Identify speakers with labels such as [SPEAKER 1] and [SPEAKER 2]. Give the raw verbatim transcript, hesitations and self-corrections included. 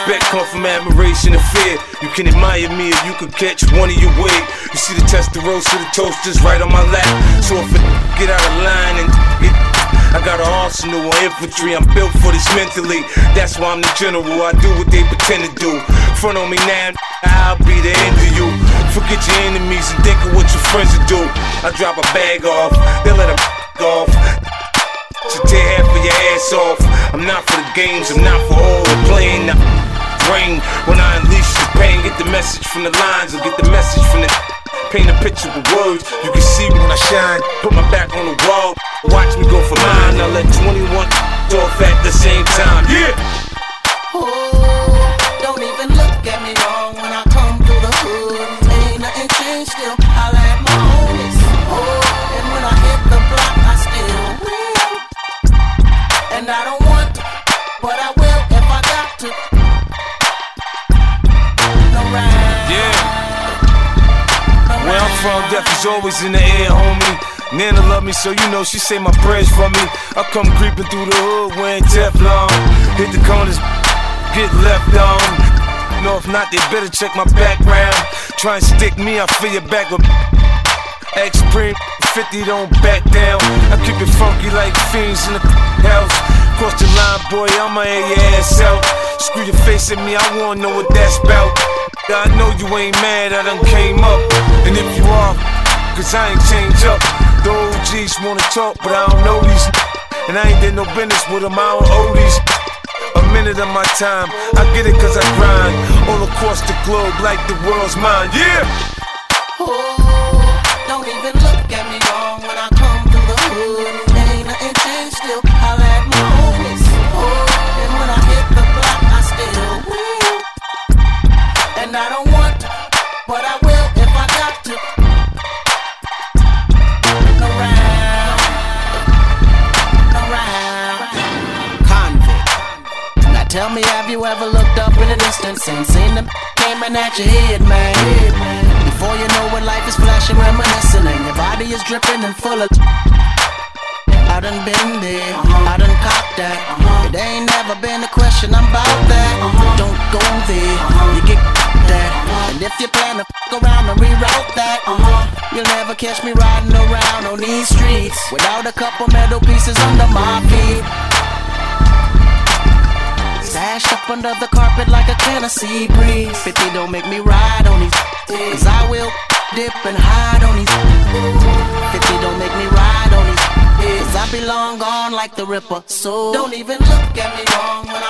[SPEAKER 1] Respect come from admiration and fear. You can admire me or you can catch one of your wig. You see the Testarossa, the toasters right on my lap. So if it get out of line and it, I got an arsenal of infantry, I'm built for this mentally. That's why I'm the general, I do what they pretend to do. Front on me now, I'll be the end of you. Forget your enemies and think of what your friends will do. I drop a bag off, they let them off. To tear half of your ass off. I'm not for the games, I'm not for all the playing the brain. When I unleash the pain, get the message from the lines or get the message from the paint a picture with words. You can see me when I shine. Put my back on the wall, watch me go for mine. I let twenty-one off at the same time. Yeah.
[SPEAKER 2] Oh, don't even look at me wrong when I come through the hood. Ain't nothing changed still. I let my homies. Oh, and when I hit the block, I still win. And I don't want to, but I will if I got to. No ride.
[SPEAKER 1] Yeah. No Where I'm from, death is always in the air, homie. Nana love me, so you know she say my prayers for me. I come creeping through the hood wearing Teflon. Hit the corners, get left on. No, if not, they better check my background. Try and stick me, I fill your back with X-Print. fifty don't back down. I keep it funky like fiends in the house. Cross the line, boy, I'ma air your ass out. Screw your face at me, I wanna know what that's about. I know you ain't mad, I done came up. And if you are, cause I ain't changed up. The O Gs wanna talk, but I don't know these. And I ain't did no business with them, I don't owe these. A minute of my time, I get it cause I grind. All across the globe like the world's mine, yeah!
[SPEAKER 2] Oh, don't even look at me wrong when I come through the hood. Ain't nothing changed still, I let my homies. Oh, and when I hit the block, I still win. And I don't want to, but I will if I got to. No round, no round. Convict. Now tell me, have you ever looked up in the distance and seen them coming at your head, man? Before you know it, life is flashing, reminiscing, and your body is dripping and full of. I done been there, I done copped that. It ain't never been a question, I'm about that. Don't go there, you get that. And if you plan to f around and reroute that, you'll never catch me riding around on these streets without a couple metal pieces under my feet. Stashed up under the carpet like a can of sea breeze. fifty don't make me ride on these, cause I will dip and hide on these. fifty don't make me ride on these, cause I be long gone like the Ripper. So don't even look at me wrong when